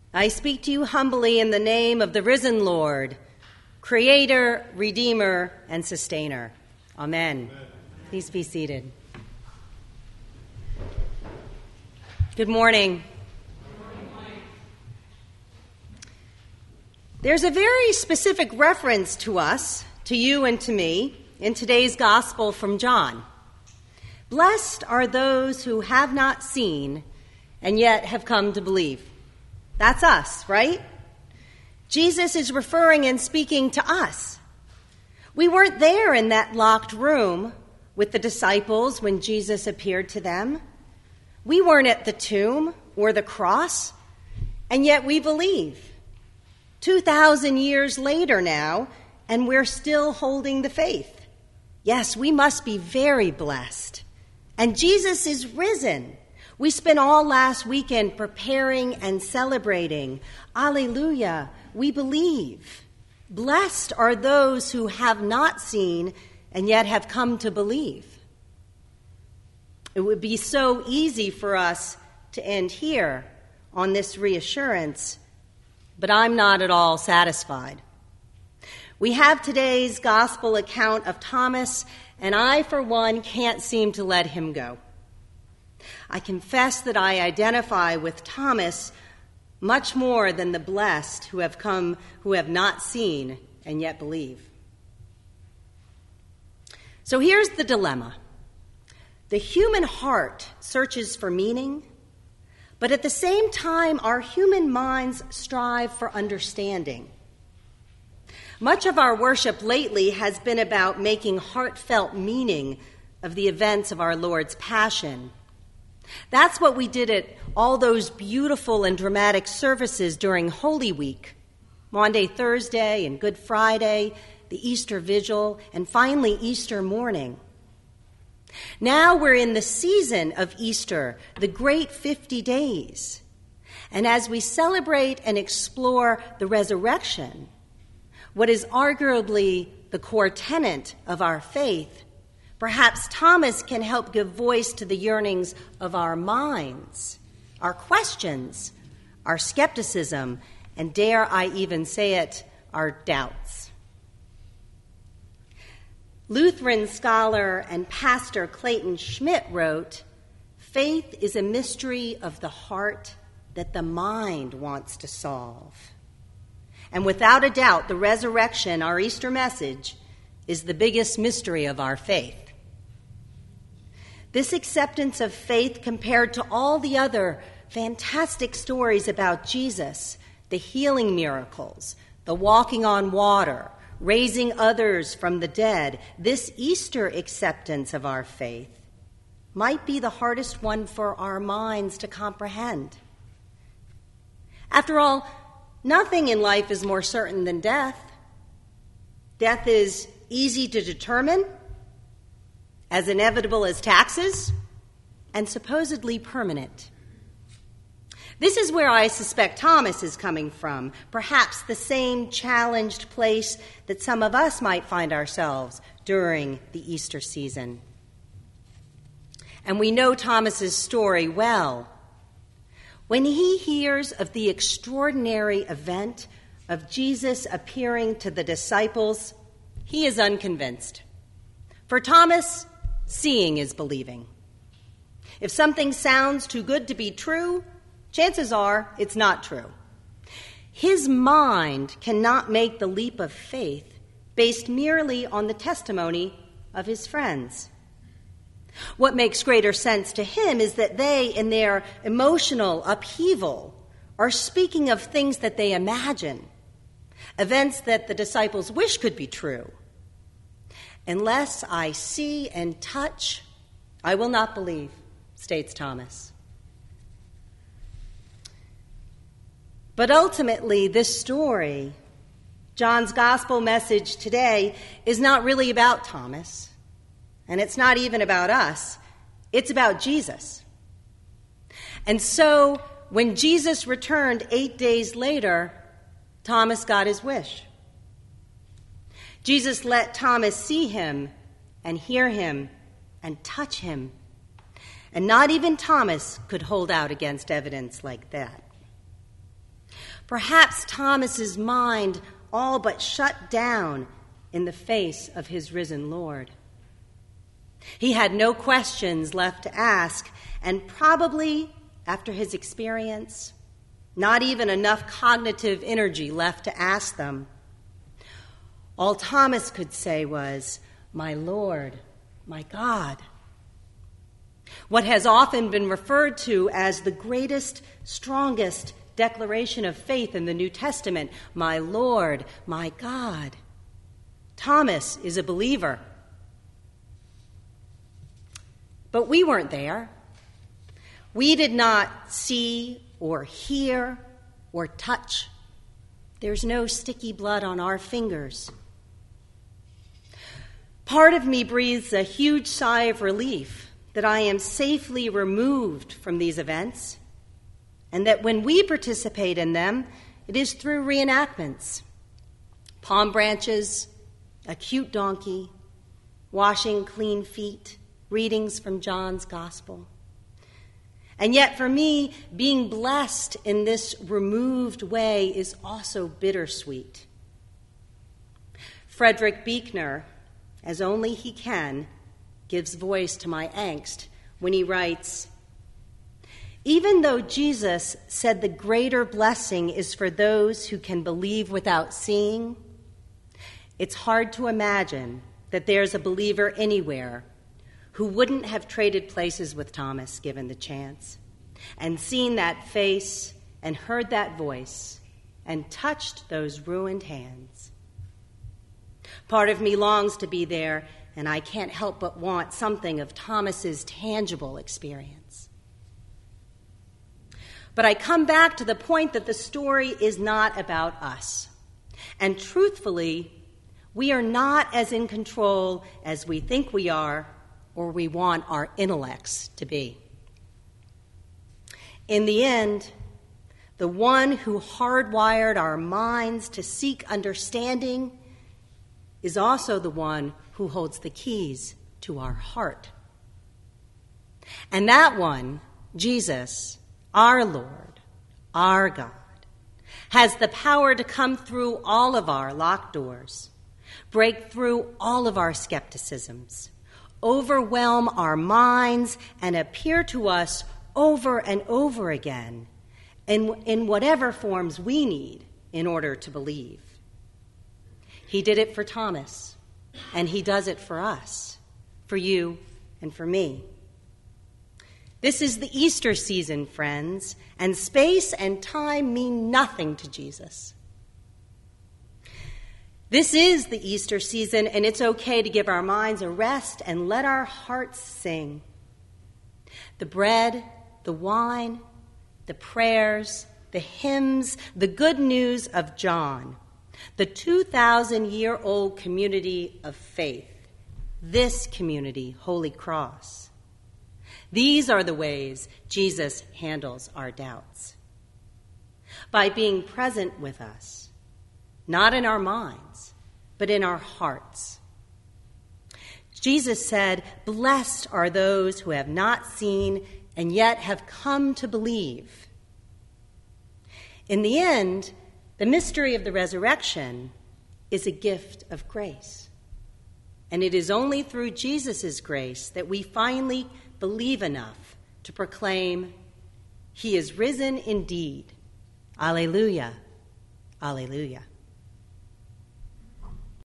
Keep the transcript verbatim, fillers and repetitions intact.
I speak to you humbly in the name of the risen Lord, Creator, Redeemer, and Sustainer. Amen. Amen. Please be seated. Good morning. Good morning. There's a very specific reference to us, to you and to me, in today's Gospel from John. Blessed are those who have not seen and yet have come to believe. That's us, right? Jesus is referring and speaking to us. We weren't there in that locked room with the disciples when Jesus appeared to them. We weren't at the tomb or the cross, and yet we believe. Two thousand years later now, and we're still holding the faith. Yes, we must be very blessed. And Jesus is risen. We spent all last weekend preparing and celebrating. Alleluia, we believe. Blessed are those who have not seen and yet have come to believe. It would be so easy for us to end here on this reassurance, but I'm not at all satisfied. We have today's gospel account of Thomas, and I, for one, can't seem to let him go. I confess that I identify with Thomas much more than the blessed who have come, who have not seen and yet believe. So here's the dilemma. The human heart searches for meaning, but at the same time, our human minds strive for understanding. Much of our worship lately has been about making heartfelt meaning of the events of our Lord's Passion. That's what we did at all those beautiful and dramatic services during Holy Week, Maundy Thursday and Good Friday, the Easter Vigil, and finally Easter morning. Now we're in the season of Easter, the great fifty days. And as we celebrate and explore the resurrection, what is arguably the core tenet of our faith, perhaps Thomas can help give voice to the yearnings of our minds, our questions, our skepticism, and dare I even say it, our doubts. Lutheran scholar and pastor Clayton Schmidt wrote, "Faith is a mystery of the heart that the mind wants to solve." And without a doubt, the resurrection, our Easter message, is the biggest mystery of our faith. This acceptance of faith compared to all the other fantastic stories about Jesus, the healing miracles, the walking on water, raising others from the dead, this Easter acceptance of our faith might be the hardest one for our minds to comprehend. After all, nothing in life is more certain than death. Death is easy to determine, as inevitable as taxes, and supposedly permanent. This is where I suspect Thomas is coming from, perhaps the same challenged place that some of us might find ourselves during the Easter season. And we know Thomas's story well. When he hears of the extraordinary event of Jesus appearing to the disciples, he is unconvinced. For Thomas, seeing is believing. If something sounds too good to be true, chances are it's not true. His mind cannot make the leap of faith based merely on the testimony of his friends. What makes greater sense to him is that they, in their emotional upheaval, are speaking of things that they imagine, events that the disciples wish could be true. Unless I see and touch, I will not believe, states Thomas. But ultimately, this story, John's gospel message today, is not really about Thomas. And it's not even about us. It's about Jesus. And so, when Jesus returned eight days later, Thomas got his wish. Jesus let Thomas see him and hear him and touch him. And not even Thomas could hold out against evidence like that. Perhaps Thomas's mind all but shut down in the face of his risen Lord. He had no questions left to ask, and probably, after his experience, not even enough cognitive energy left to ask them. All Thomas could say was, "My Lord, my God." What has often been referred to as the greatest, strongest declaration of faith in the New Testament, "My Lord, my God." Thomas is a believer. But we weren't there. We did not see or hear or touch. There's no sticky blood on our fingers. Part of me breathes a huge sigh of relief that I am safely removed from these events, and that when we participate in them, it is through reenactments. Palm branches, a cute donkey, washing clean feet, readings from John's Gospel. And yet for me, being blessed in this removed way is also bittersweet. Frederick Buechner, as only he can, gives voice to my angst when he writes, "Even though Jesus said the greater blessing is for those who can believe without seeing, it's hard to imagine that there's a believer anywhere who wouldn't have traded places with Thomas given the chance, and seen that face and heard that voice and touched those ruined hands. Part of me longs to be there, and I can't help but want something of Thomas's tangible experience. But I come back to the point that the story is not about us. And truthfully, we are not as in control as we think we are or we want our intellects to be. In the end, the one who hardwired our minds to seek understanding is also the one who holds the keys to our heart. And that one, Jesus, our Lord, our God, has the power to come through all of our locked doors, break through all of our skepticisms, overwhelm our minds, and appear to us over and over again in, in whatever forms we need in order to believe. He did it for Thomas, and he does it for us, for you and for me. This is the Easter season, friends, and space and time mean nothing to Jesus. This is the Easter season, and it's okay to give our minds a rest and let our hearts sing. The bread, the wine, the prayers, the hymns, the good news of John, the two thousand year old community of faith, this community, Holy Cross. These are the ways Jesus handles our doubts. By being present with us, not in our minds, but in our hearts. Jesus said, "Blessed are those who have not seen and yet have come to believe." In the end, the mystery of the resurrection is a gift of grace. And it is only through Jesus' grace that we finally believe enough to proclaim, "He is risen indeed. Alleluia, alleluia."